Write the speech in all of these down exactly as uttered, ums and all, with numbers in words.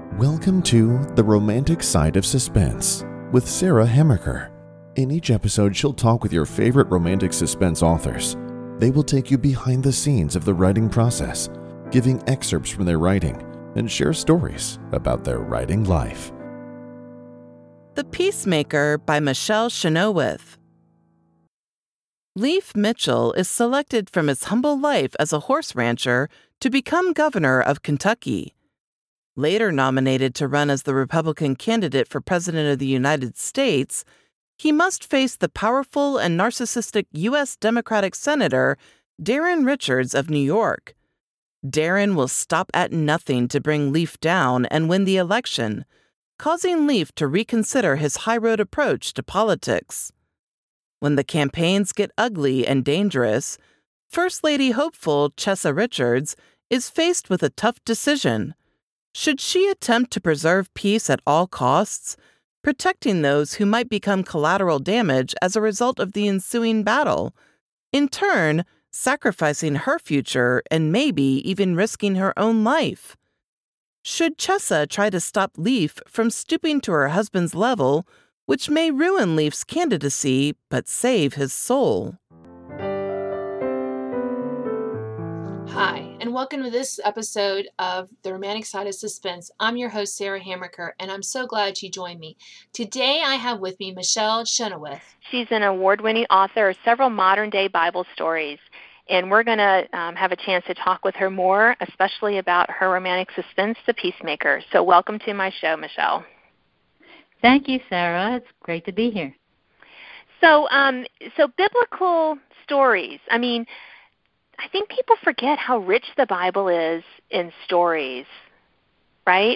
Welcome to The Romantic Side of Suspense with Sarah Hamaker. In each episode, she'll talk with your favorite romantic suspense authors. They will take you behind the scenes of the writing process, giving excerpts from their writing, and share stories about their writing life. The Peacemaker by Michelle Chenoweth. Leif Mitchell is selected from his humble life as a horse rancher to become governor of Kentucky. Later nominated to run as the Republican candidate for President of the United States, he must face the powerful and narcissistic U S Democratic Senator Darren Richards of New York. Darren will stop at nothing to bring Leif down and win the election, causing Leif to reconsider his high-road approach to politics. When the campaigns get ugly and dangerous, First Lady hopeful Chessa Richards is faced with a tough decision. Should she attempt to preserve peace at all costs, protecting those who might become collateral damage as a result of the ensuing battle, in turn sacrificing her future and maybe even risking her own life? Should Chessa try to stop Leif from stooping to her husband's level, which may ruin Leif's candidacy but save his soul? Hi, and welcome to this episode of The Romantic Side of Suspense. I'm your host, Sarah Hamaker, and I'm so glad you joined me. Today I have with me Michelle Chenoweth. She's an award-winning author of several modern-day Bible stories, and we're going to um, have a chance to talk with her more, especially about her romantic suspense, The Peacemaker. So welcome to my show, Michelle. Thank you, Sarah. It's great to be here. So, um, so biblical stories, I mean, I think people forget how rich the Bible is in stories, right?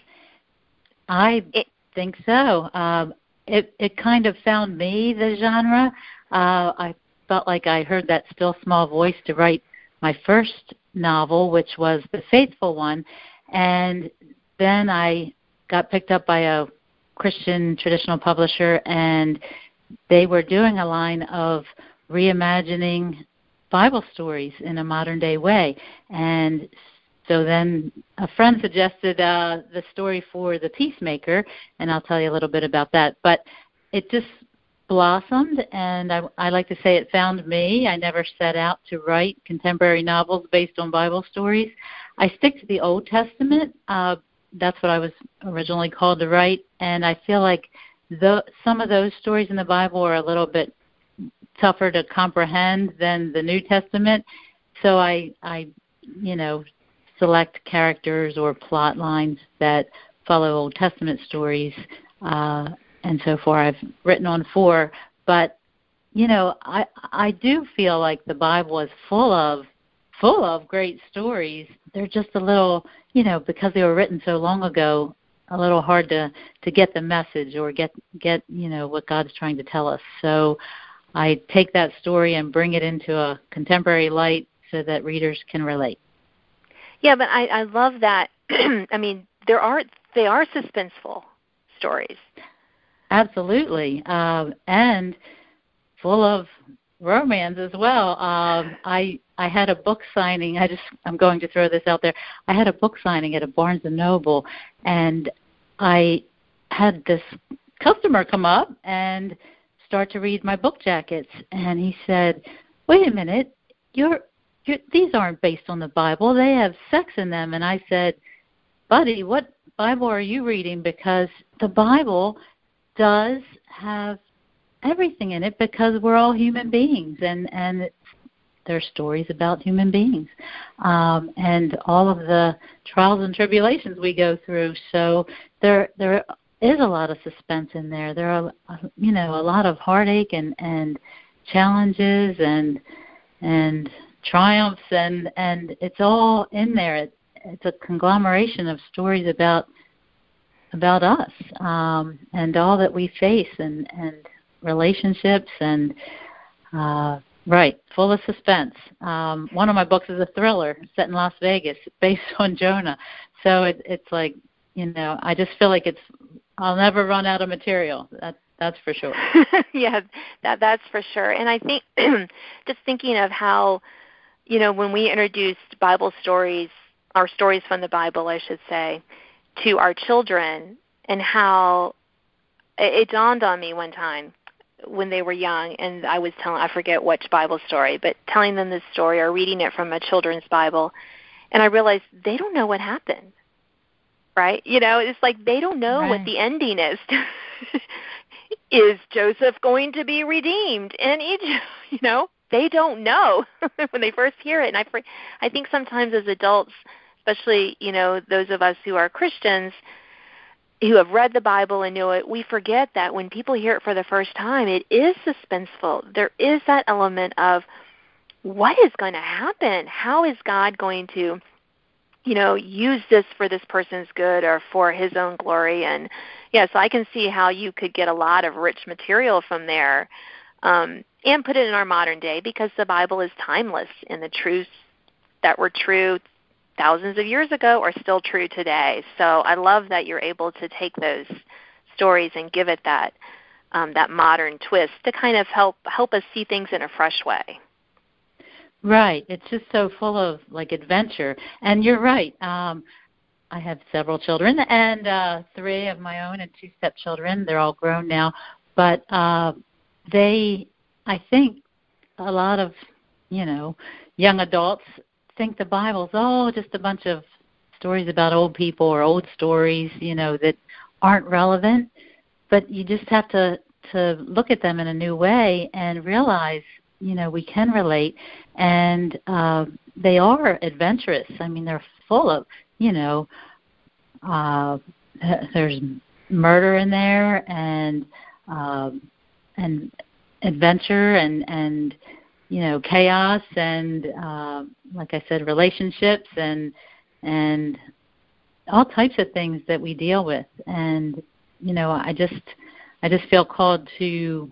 I it, think so. Um, it it kind of found me, the genre. Uh, I felt like I heard that still small voice to write my first novel, which was The Faithful One, and then I got picked up by a Christian traditional publisher, and they were doing a line of reimagining Bible stories in a modern-day way. And so then a friend suggested uh, the story for The Peacemaker, and I'll tell you a little bit about that. But it just blossomed, and I, I like to say it found me. I never set out to write contemporary novels based on Bible stories. I stick to the Old Testament. Uh, that's what I was originally called to write, and I feel like the, some of those stories in the Bible are a little bit tougher to comprehend than the New Testament. So I, I, you know, select characters or plot lines that follow Old Testament stories. Uh, and so far I've written on four. But, you know, I, I do feel like the Bible is full of, full of great stories. They're just a little, you know, because they were written so long ago, a little hard to, to get the message or get, get, you know, what God's trying to tell us. So I take that story and bring it into a contemporary light so that readers can relate. Yeah, but I, I love that. I mean, there are they are suspenseful stories. Absolutely, um, and full of romance as well. Um, I I had a book signing. I just I'm going to throw this out there. I had a book signing at a Barnes and Noble, and I had this customer come up and start to read my book jackets, and he said, "Wait a minute, you're, you're these aren't based on the Bible. They have sex in them." And I said, "Buddy, what Bible are you reading? Because the Bible does have everything in it, because we're all human beings, and and it's, they're stories about human beings, um, and all of the trials and tribulations we go through. So there there." is a lot of suspense in there. There are, you know, a lot of heartache and, and challenges and and triumphs, and, and it's all in there. It, it's a conglomeration of stories about about us um, and all that we face, and, and relationships, and uh, right, full of suspense. Um, one of my books is a thriller set in Las Vegas, based on Jonah. So it, it's like, you know, I just feel like it's I'll never run out of material. That, that's for sure. yeah, that that's for sure. And I think just thinking of how, you know, when we introduced Bible stories, our stories from the Bible, I should say, to our children, and how it, it dawned on me one time when they were young, and I was telling, I forget which Bible story, but telling them this story or reading it from a children's Bible, and I realized they don't know what happened, right? You know, it's like they don't know right. what the ending is. Is Joseph going to be redeemed in Egypt? You know, they don't know when they first hear it. And I, I think sometimes as adults, especially, you know, those of us who are Christians, who have read the Bible and know it, we forget that when people hear it for the first time, it is suspenseful. There is that element of what is going to happen? How is God going to, you know, use this for this person's good or for his own glory? And, yeah, so I can see how you could get a lot of rich material from there um, and put it in our modern day, because the Bible is timeless, and the truths that were true thousands of years ago are still true today. So I love that you're able to take those stories and give it that um, that modern twist to kind of help help us see things in a fresh way. Right. It's just so full of, like, adventure. And you're right. Um, I have several children, and uh, three of my own and two stepchildren. They're all grown now. But uh, they, I think a lot of, you know, young adults think the Bible's, oh, just a bunch of stories about old people or old stories, you know, that aren't relevant. But you just have to, to look at them in a new way and realize, you know, we can relate. And uh, they are adventurous. I mean, they're full of, you know, uh, there's murder in there, and uh, and adventure, and, and you know, chaos, and uh, like I said, relationships, and and all types of things that we deal with. And you know, I just I just feel called to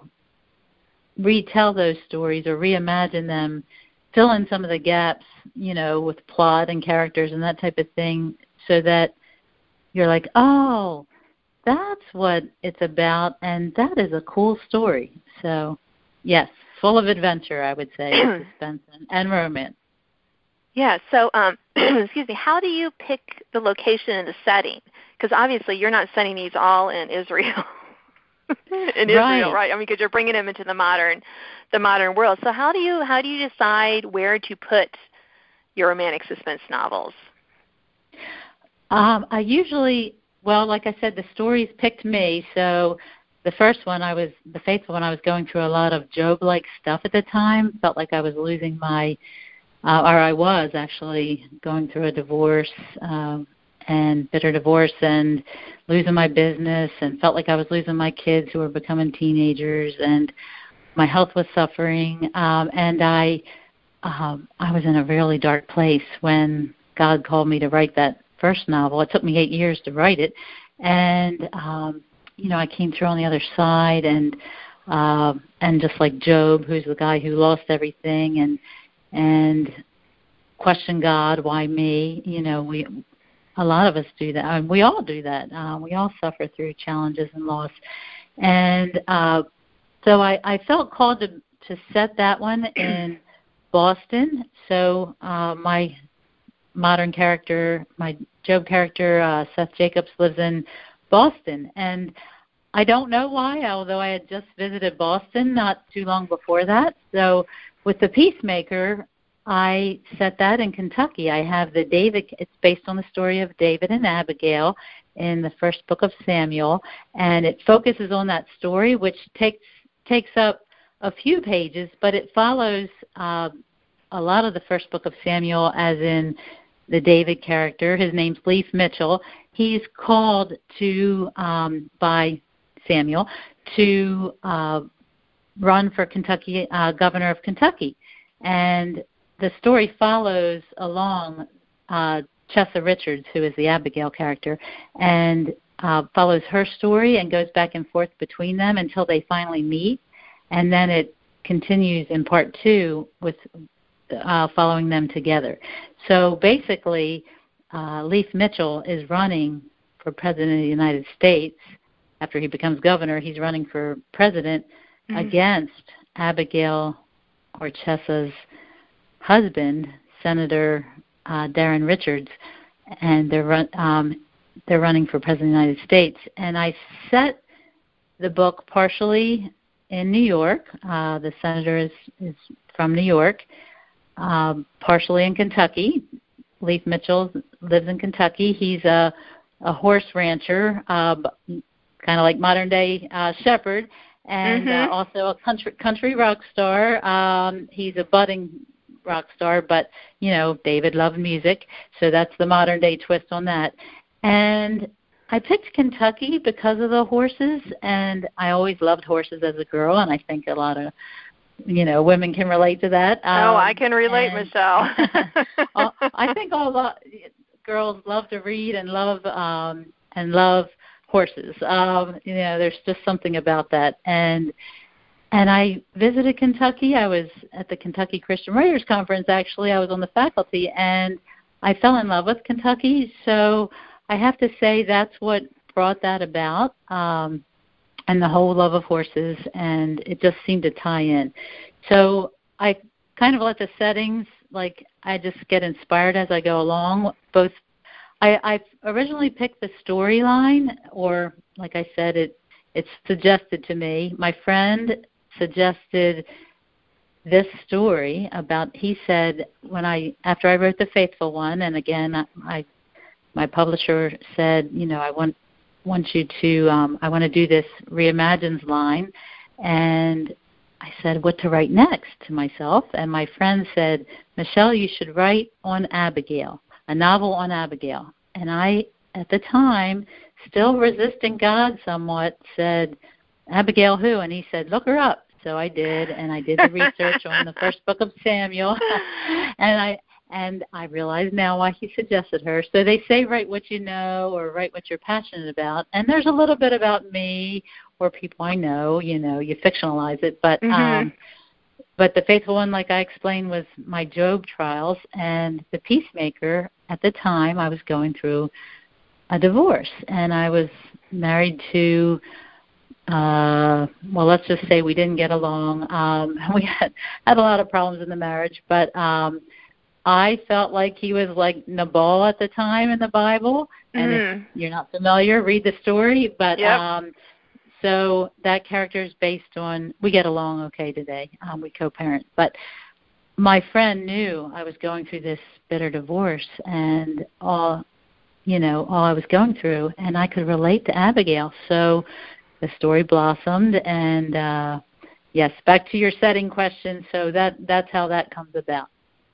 retell those stories or reimagine them, fill in some of the gaps, you know, with plot and characters and that type of thing, so that you're like, oh, that's what it's about, and that is a cool story. So, yes, full of adventure, I would say, suspense and, and romance. Yeah, so, um, excuse me, how do you pick the location and the setting? Because obviously you're not setting these all in Israel. in Israel, right. right? I mean, because you're bringing them into the modern, the modern world. So how do you how do you decide where to put your romantic suspense novels? Um, I usually, well, like I said, the stories picked me. So the first one, I was the Faithful one. I was going through a lot of Job-like stuff at the time. Felt like I was losing my, uh, or I was actually going through a divorce. Um, and bitter divorce, and losing my business, and felt like I was losing my kids who were becoming teenagers, and my health was suffering. Um, and I um, I was in a really dark place when God called me to write that first novel. It took me eight years to write it. And, um, you know, I came through on the other side, and uh, and just like Job, who's the guy who lost everything, and and questioned God, why me? You know, we... A lot of us do that. I mean, we all do that. Uh, we all suffer through challenges and loss. And uh, so I, I felt called to, to set that one in Boston. So uh, my modern character, my Job character, uh, Seth Jacobs, lives in Boston. And I don't know why, although I had just visited Boston not too long before that. So with The Peacemaker, I set that in Kentucky. I have the David, it's based on the story of David and Abigail in the first book of Samuel, and it focuses on that story, which takes takes up a few pages, but it follows uh, a lot of the first book of Samuel, as in the David character. His name's Leif Mitchell. He's called to um, by Samuel to uh, run for Kentucky, uh, governor of Kentucky, and the story follows along uh, Chessa Richards, who is the Abigail character, and uh, follows her story and goes back and forth between them until they finally meet. And then it continues in part two with uh, following them together. So basically, uh, Leif Mitchell is running for president of the United States. After he becomes governor, he's running for president mm-hmm. against Abigail or Chessa's husband, Senator uh, Darren Richards, and they're run, um, they're running for president of the United States. And I set the book partially in New York. Uh, the senator is, is from New York, um, partially in Kentucky. Leif Mitchell lives in Kentucky. He's a, a horse rancher, uh, kind of like modern-day uh, shepherd, and mm-hmm. uh, also a country country rock star. Um, he's a budding rock star, but, you know, David loved music, so that's the modern-day twist on that. And I picked Kentucky because of the horses, and I always loved horses as a girl, and I think a lot of, you know, women can relate to that. Um, oh, I can relate, and, Michelle. I think all lot, girls love to read and love um, and love horses. Um, you know, there's just something about that. And and I visited Kentucky. I was at the Kentucky Christian Writers Conference, actually. I was on the faculty, and I fell in love with Kentucky. So I have to say that's what brought that about, um, and the whole love of horses, and it just seemed to tie in. So I kind of let the settings, like I just get inspired as I go along. Both, I, I originally picked the storyline, or like I said, it it's suggested to me. My friend suggested this story about, he said, when I, after I wrote The Faithful One, and again, I, my publisher said, you know, I want, want you to, um, I want to do this Reimagines line, and I said, what to write next to myself, and my friend said, Michelle, you should write on Abigail, a novel on Abigail. And I, at the time, still resisting God somewhat, said, Abigail who? And he said, look her up. So I did, and I did the research on the first book of Samuel, and I and I realize now why he suggested her. So they say write what you know or write what you're passionate about, and there's a little bit about me or people I know. You know, you fictionalize it, but mm-hmm. um, but The Faithful One, like I explained, was my Job trials, and The Peacemaker. At the time, I was going through a divorce, and I was married to. Uh, well, let's just say we didn't get along. Um, we had, had a lot of problems in the marriage, but um, I felt like he was like Nabal at the time in the Bible. And mm. if you're not familiar, read the story. But yep. um, so that character is based on, we get along okay today. Um, we co-parent. But my friend knew I was going through this bitter divorce and all, you know, all I was going through, and I could relate to Abigail. So the story blossomed, and uh, yes, back to your setting question. So that that's how that comes about.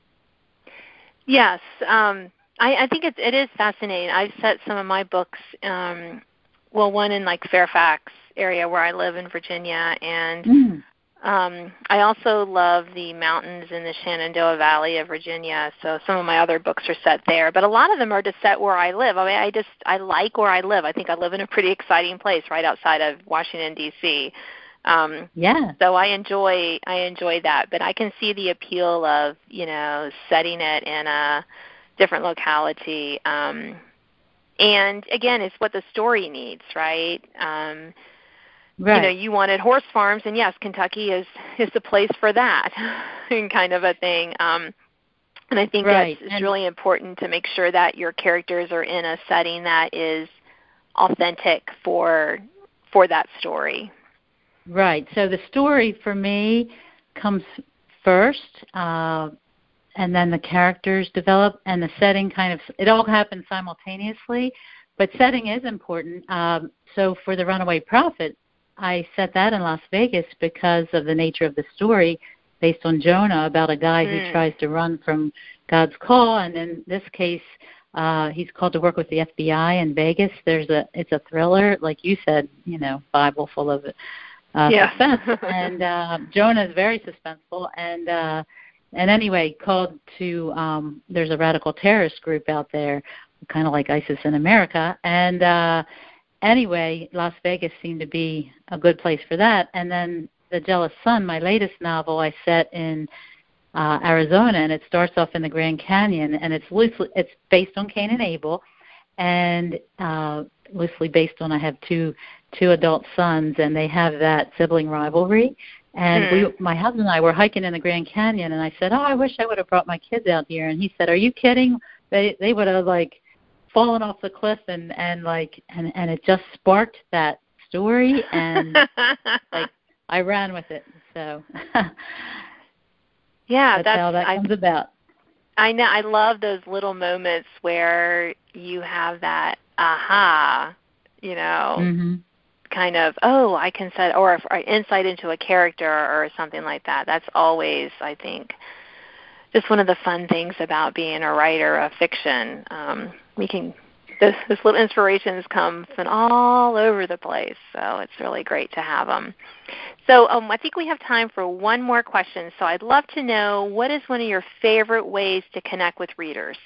Yes, um, I, I think it, it is fascinating. I've set some of my books, um, well, one in like Fairfax area where I live in Virginia, and mm. um, I also love the mountains in the Shenandoah Valley of Virginia. So some of my other books are set there, but a lot of them are just set where I live. I mean, I just I like where I live. I think I live in a pretty exciting place right outside of Washington D C. Um, yeah. So I enjoy I enjoy that, but I can see the appeal of, you know, setting it in a different locality. Um, and again, it's what the story needs, right? Um, Right. You know, you wanted horse farms, and yes, Kentucky is is the place for that, and kind of a thing. Um, and I think right. that's it's and really important to make sure that your characters are in a setting that is authentic for for that story. Right. So the story for me comes first, uh, and then the characters develop, and the setting kind of, it all happens simultaneously, but setting is important. Um, so for The Runaway Prophet, I set that in Las Vegas because of the nature of the story, based on Jonah, about a guy mm. who tries to run from God's call, and in this case, uh, he's called to work with the F B I in Vegas. There's a, it's a thriller, like you said, you know, Bible full of uh, yeah. suspense, and uh, Jonah is very suspenseful, and uh, and anyway, called to, um, there's a radical terrorist group out there, kind of like ISIS in America, and uh, anyway, Las Vegas seemed to be a good place for that. And then The Jealous Son, my latest novel, I set in uh, Arizona, and it starts off in the Grand Canyon, and it's loosely, it's based on Cain and Abel, and uh, loosely based on, I have two two adult sons, and they have that sibling rivalry. And hmm. we, my husband and I were hiking in the Grand Canyon, and I said, oh, I wish I would have brought my kids out here. And he said, are you kidding? They they would have, like, fallen off the cliff, and, and like and, and it just sparked that story, and like I ran with it. So yeah, that's, that's how that comes I, about. I know. I love those little moments where you have that aha, you know, Mm-hmm. kind of, oh, I can set, or, or insight into a character or something like that. That's always, I think, just one of the fun things about being a writer of fiction. Um, we can, those, those little inspirations come from all over the place, so it's really great to have them. So um, I think we have time for one more question. So I'd love to know, what is one of your favorite ways to connect with readers?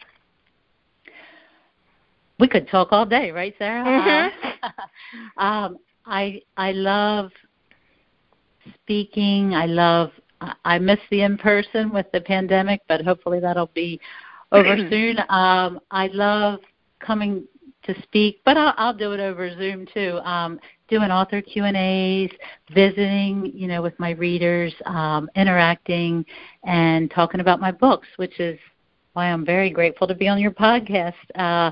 We could talk all day, right, Sarah? Mm-hmm. Um, um, I I love speaking. I love. I miss the in-person with the pandemic, but hopefully that'll be over soon. Um, I love coming to speak, but I'll, I'll do it over Zoom too. Um, doing author Q and A's, visiting, you know, with my readers, um, interacting, and talking about my books, which is why I'm very grateful to be on your podcast. Uh,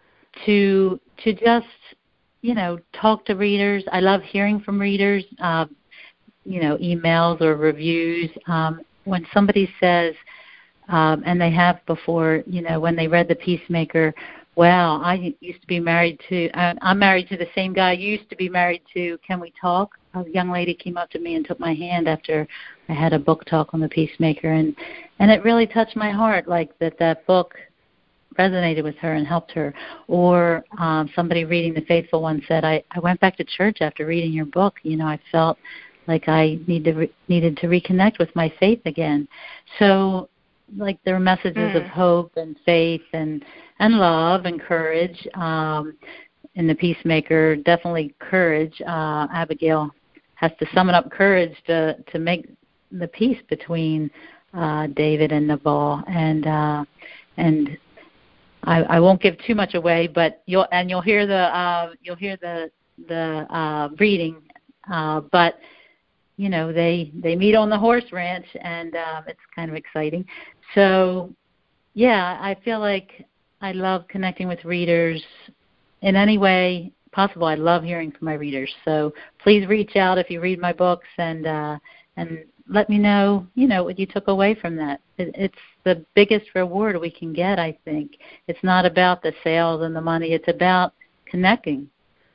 to to just, you know, talk to readers. I love hearing from readers. Uh, you know, emails or reviews. Um, when somebody says, um, and they have before, you know, when they read The Peacemaker, wow, I used to be married to, I, I'm married to the same guy I used to be married to. Can we talk? A young lady came up to me and took my hand after I had a book talk on The Peacemaker, and, and it really touched my heart, like that that book resonated with her and helped her. Or um, somebody reading The Faithful One said, I, I went back to church after reading your book. You know, I felt like I need to re- needed to reconnect with my faith again. So, like, there are messages mm. of hope and faith and, and love and courage. Um, in The Peacemaker, definitely courage. Uh, Abigail has to summon up courage to, to make the peace between uh, David and Nabal. And uh, and I, I won't give too much away, but you'll and you'll hear the uh, you'll hear the the uh, reading, uh, but. You know, they, they meet on the horse ranch, and um, it's kind of exciting. So, yeah, I feel like I love connecting with readers in any way possible. I love hearing from my readers. So please reach out if you read my books, and uh, and let me know, you know, what you took away from that. It, it's the biggest reward we can get, I think. It's not about the sales and the money. It's about connecting.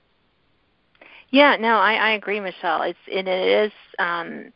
Yeah, no, I, I agree, Michelle. It's and it is um,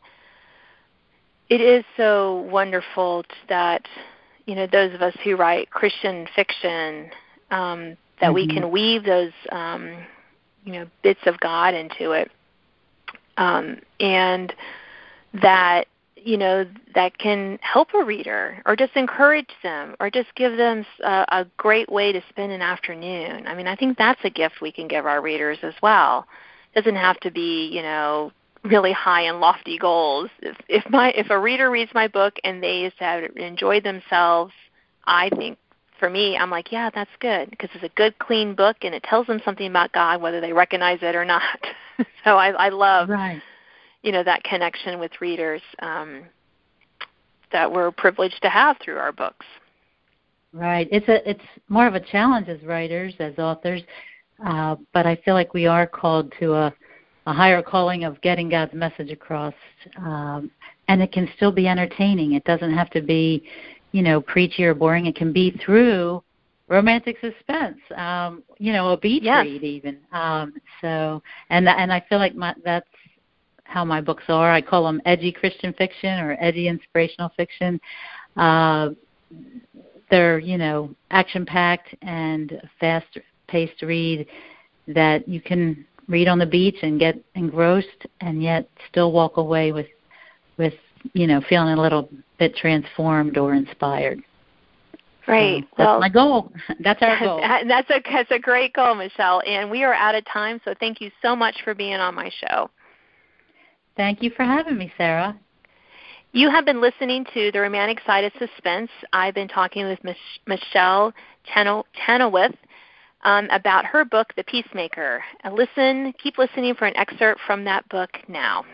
it is so wonderful that, you know, those of us who write Christian fiction, um, that mm-hmm. we can weave those um, you know, bits of God into it, um, and that, you know, that can help a reader or just encourage them or just give them a, a great way to spend an afternoon. I mean, I think that's a gift we can give our readers as well. Doesn't have to be, you know, really high and lofty goals. If, if my if a reader reads my book and they just have enjoyed themselves, I think for me, I'm like, yeah, that's good, because it's a good, clean book and it tells them something about God, whether they recognize it or not. So I, I love, right. you know, that connection with readers um, that we're privileged to have through our books. Right. It's a it's more of a challenge as writers, as authors. Uh, but I feel like we are called to a, a higher calling of getting God's message across, um, and it can still be entertaining. It doesn't have to be, you know, preachy or boring. It can be through romantic suspense, um, you know, a beach yes. read even. Um, so, and and I feel like my, that's how my books are. I call them edgy Christian fiction or edgy inspirational fiction. Uh, they're, you know, action-packed and fast paced read that you can read on the beach and get engrossed and yet still walk away with with you know, feeling a little bit transformed or inspired. Right. So that's well, my goal. That's our goal. That's a that's a great goal, Michelle. And we are out of time, so thank you so much for being on my show. Thank you for having me, Sarah. You have been listening to The Romantic Side of Suspense. I've been talking with Mich- Michelle Chenoweth Um, about her book, The Peacemaker. Uh, listen, keep listening for an excerpt from that book now.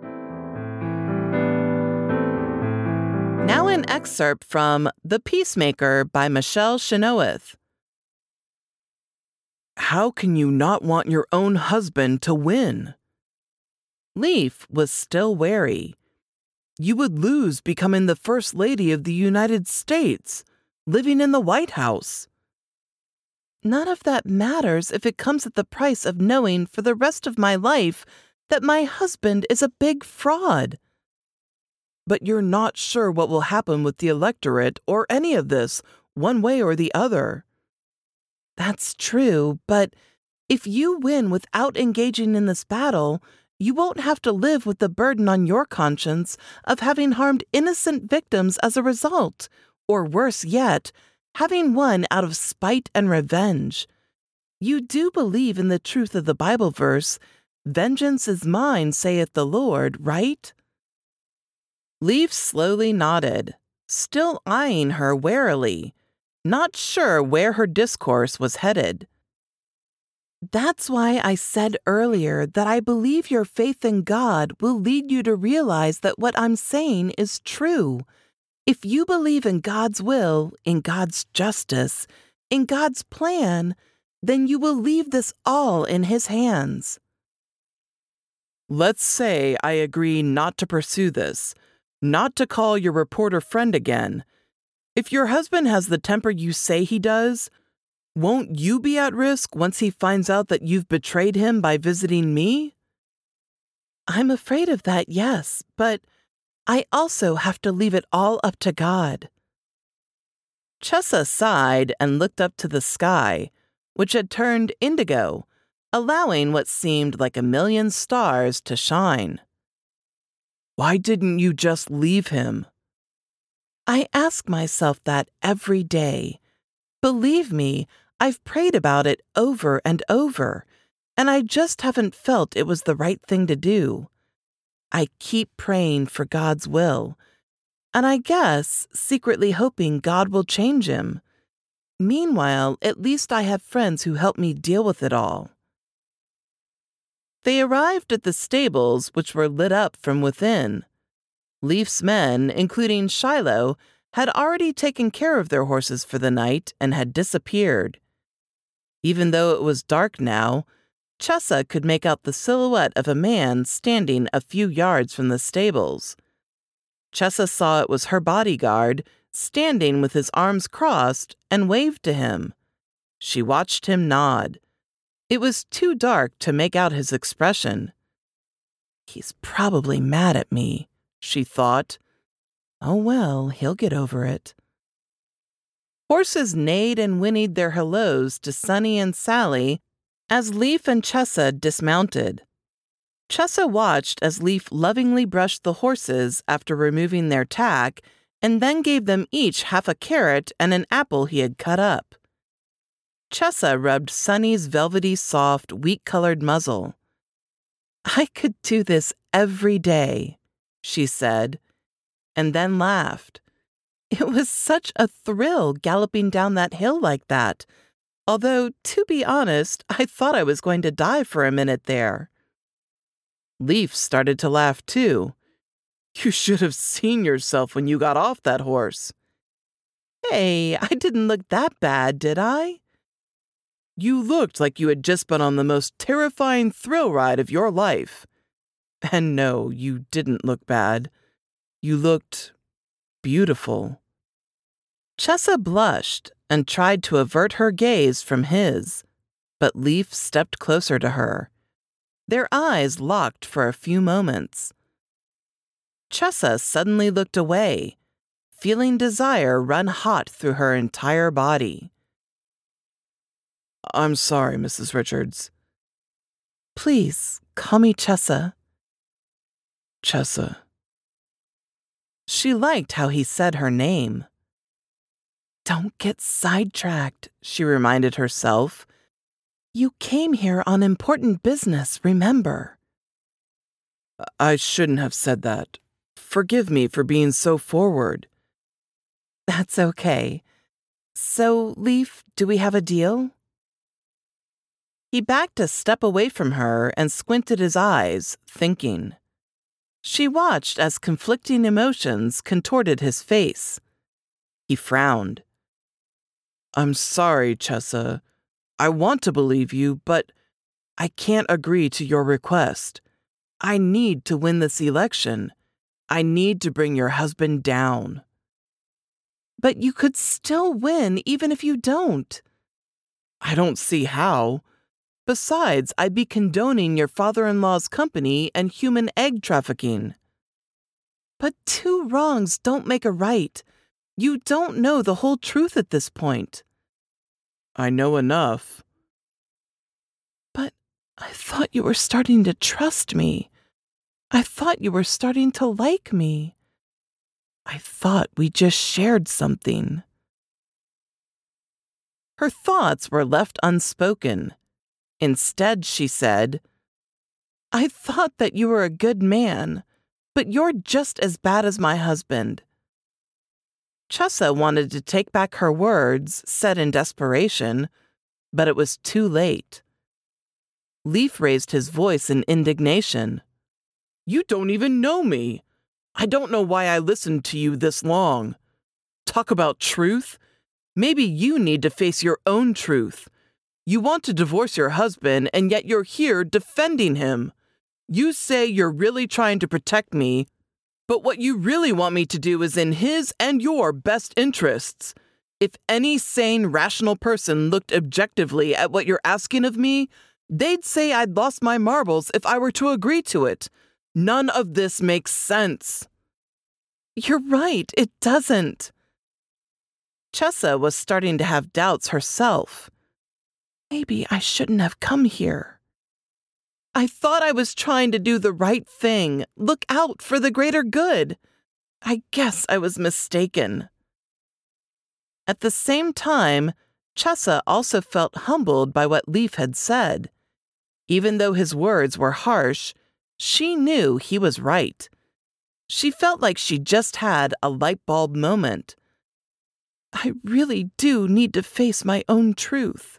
Now an excerpt from The Peacemaker by Michelle Chenoweth. how can you not want your own husband to win? Leif was still wary. You would lose becoming the First Lady of the United States, living in the White House. None of that matters if it comes at the price of knowing for the rest of my life that my husband is a big fraud. But you're not sure what will happen with the electorate or any of this, one way or the other. That's true, but if you win without engaging in this battle, you won't have to live with the burden on your conscience of having harmed innocent victims as a result, or worse yet, having won out of spite and revenge. You do believe in the truth of the Bible verse, "Vengeance is mine, saith the Lord," right? Leif slowly nodded, still eyeing her warily, not sure where her discourse was headed. That's why I said earlier that I believe your faith in God will lead you to realize that what I'm saying is true. If you believe in God's will, in God's justice, in God's plan, then you will leave this all in His hands. Let's say I agree not to pursue this, not to call your reporter friend again. If your husband has the temper you say he does, won't you be at risk once he finds out that you've betrayed him by visiting me? I'm afraid of that, yes, but I also have to leave it all up to God. Chessa sighed and looked up to the sky, which had turned indigo, allowing what seemed like a million stars to shine. Why didn't you just leave him? I ask myself that every day. Believe me, I've prayed about it over and over, and I just haven't felt it was the right thing to do. I keep praying for God's will, and I guess secretly hoping God will change him. Meanwhile, at least I have friends who help me deal with it all. They arrived at the stables, which were lit up from within. Leif's men, including Shiloh, had already taken care of their horses for the night and had disappeared. Even though it was dark now, Chessa could make out the silhouette of a man standing a few yards from the stables. Chessa saw it was her bodyguard, standing with his arms crossed, and waved to him. She watched him nod. It was too dark to make out his expression. He's probably mad at me, she thought. Oh well, he'll get over it. Horses neighed and whinnied their hellos to Sunny and Sally as Leif and Chessa dismounted. Chessa watched as Leif lovingly brushed the horses after removing their tack and then gave them each half a carrot and an apple he had cut up. Chessa rubbed Sunny's velvety, soft, wheat-colored muzzle. I could do this every day, she said, and then laughed. It was such a thrill galloping down that hill like that, although, to be honest, I thought I was going to die for a minute there. Leif started to laugh too. You should have seen yourself when you got off that horse. Hey, I didn't look that bad, did I? You looked like you had just been on the most terrifying thrill ride of your life. And no, you didn't look bad. You looked beautiful. Chessa blushed and tried to avert her gaze from his, but Leif stepped closer to her. Their eyes locked for a few moments. Chessa suddenly looked away, feeling desire run hot through her entire body. I'm sorry, Missus Richards. Please, call me Chessa. Chessa. She liked how he said her name. Don't get sidetracked, she reminded herself. You came here on important business, remember? I shouldn't have said that. Forgive me for being so forward. That's okay. So, Leif, do we have a deal? He backed a step away from her and squinted his eyes, thinking. She watched as conflicting emotions contorted his face. He frowned. I'm sorry, Chessa. I want to believe you, but I can't agree to your request. I need to win this election. I need to bring your husband down. But you could still win even if you don't. I don't see how. Besides, I'd be condoning your father-in-law's company and human egg trafficking. But two wrongs don't make a right. You don't know the whole truth at this point. I know enough. But I thought you were starting to trust me. I thought you were starting to like me. I thought we just shared something. Her thoughts were left unspoken. Instead, she said, I thought that you were a good man, but you're just as bad as my husband. Chessa wanted to take back her words, said in desperation, but it was too late. Leif raised his voice in indignation. You don't even know me. I don't know why I listened to you this long. Talk about truth? Maybe you need to face your own truth. You want to divorce your husband, and yet you're here defending him. You say you're really trying to protect me, but what you really want me to do is in his and your best interests. If any sane, rational person looked objectively at what you're asking of me, they'd say I'd lost my marbles if I were to agree to it. None of this makes sense. You're right, it doesn't. Chessa was starting to have doubts herself. Maybe I shouldn't have come here. I thought I was trying to do the right thing, look out for the greater good. I guess I was mistaken. At the same time, Chessa also felt humbled by what Leif had said. Even though his words were harsh, she knew he was right. She felt like she just had a light bulb moment. I really do need to face my own truth.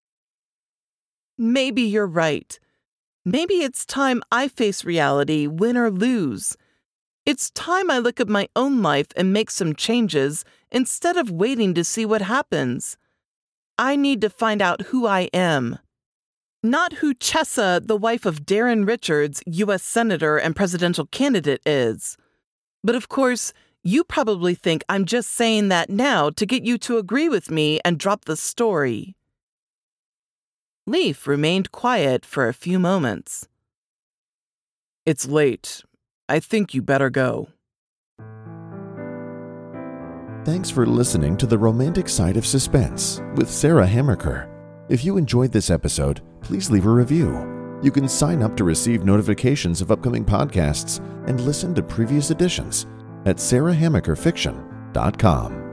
Maybe you're right. Maybe it's time I face reality, win or lose. It's time I look at my own life and make some changes instead of waiting to see what happens. I need to find out who I am. Not who Chessa, the wife of Darren Richards, U S Senator and presidential candidate, is. But of course, you probably think I'm just saying that now to get you to agree with me and drop the story. Leif remained quiet for a few moments. It's late. I think you better go. Thanks for listening to The Romantic Side of Suspense with Sarah Hammaker. If you enjoyed this episode, please leave a review. You can sign up to receive notifications of upcoming podcasts and listen to previous editions at sarah hammaker fiction dot com.